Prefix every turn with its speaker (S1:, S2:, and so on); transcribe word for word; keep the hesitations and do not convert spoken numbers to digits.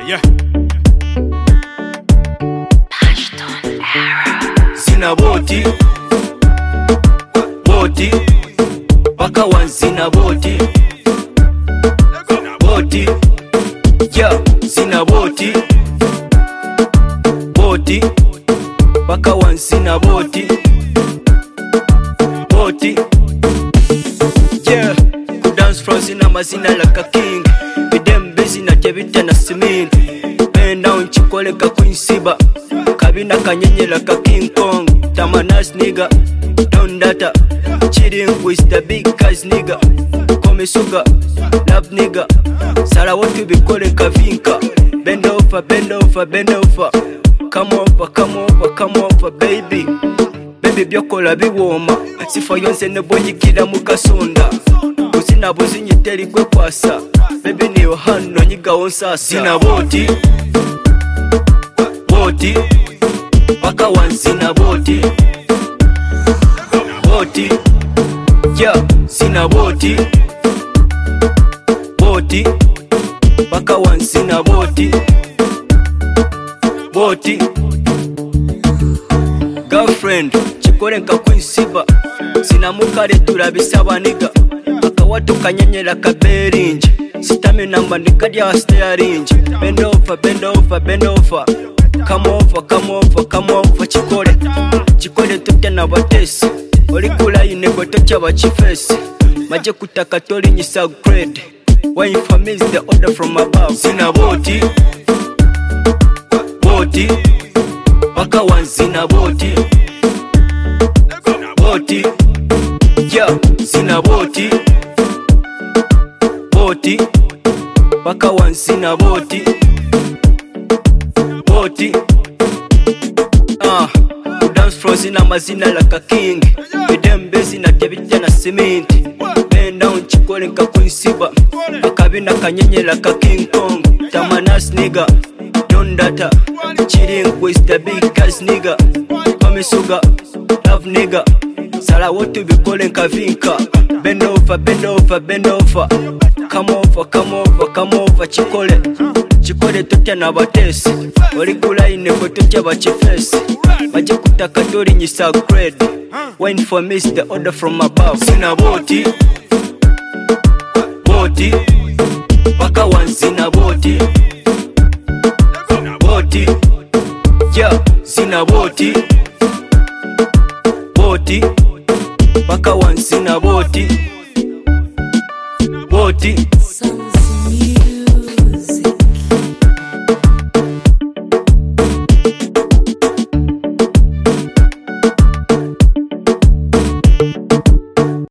S1: yeah. Zina boti, boti, baka wan zina boti, boti, yeah. Zina boti, boti, baka wan zina boti, boti, yeah. Ku dance floor zina mazina like a king. Bidem busy na jebita na simin. Bend down chikole ka kuinsiba. Kabina kanyenye like a King Kong. Tamanas nigga, don't data. Cheating with the big guys nigga. Come sugar, love nigga. Sara what you be calling kavinka. Bend over, bend over, bend over. Come over, come over, come over, baby. Baby byokola biwoma. Sifa yonse nebonyikira mukasonda. Usina buzinyi teri kwe kwasa. Baby ni yohano nyiga onsasa. Zina boti, boti, baka wan zina boti, boti, yeah. Zina boti, boti, baka wan zina boti, boti. Girlfriend, chikore nka kwinsiba. Zina mukare turabisaba niga. Baka watu kanyenyela kaberinje. Sitami namba ndikadya steering. Bend over, bend over, bend over. Come over, come over, come over. Chikore, chikore tute na batesi. Olikula inego tocha bachifesi. Maje kutaka tori nyisa grade. Why infamy is the order from above. Zina boti, boti, baka wan zina boti, boti, yeah. Zina boti, boti, baka wan zina boti, boti. Ah, ku dance floor zina mazina like a king. Bidem busy na jebita na cement. Bend down chikole nka kuinsiba. Akabina kanyenye like a King Kong. Tamanas nigga, don't data. Cheating with the big guys nigga. Come sugar, love nigga. Sara what you be calling kavinka. Bend over, bend over, bend over. Come over, come over, come over. Chikole, chikole tote na batesi. Olikula inego tocha bachifesi. Maje kutaka tori nyisa grade. Wine for me is the order from above. Zina boti, boti, baka wan zina boti, boti, yeah. Zina boti, boti, baka wan zina boti, boti.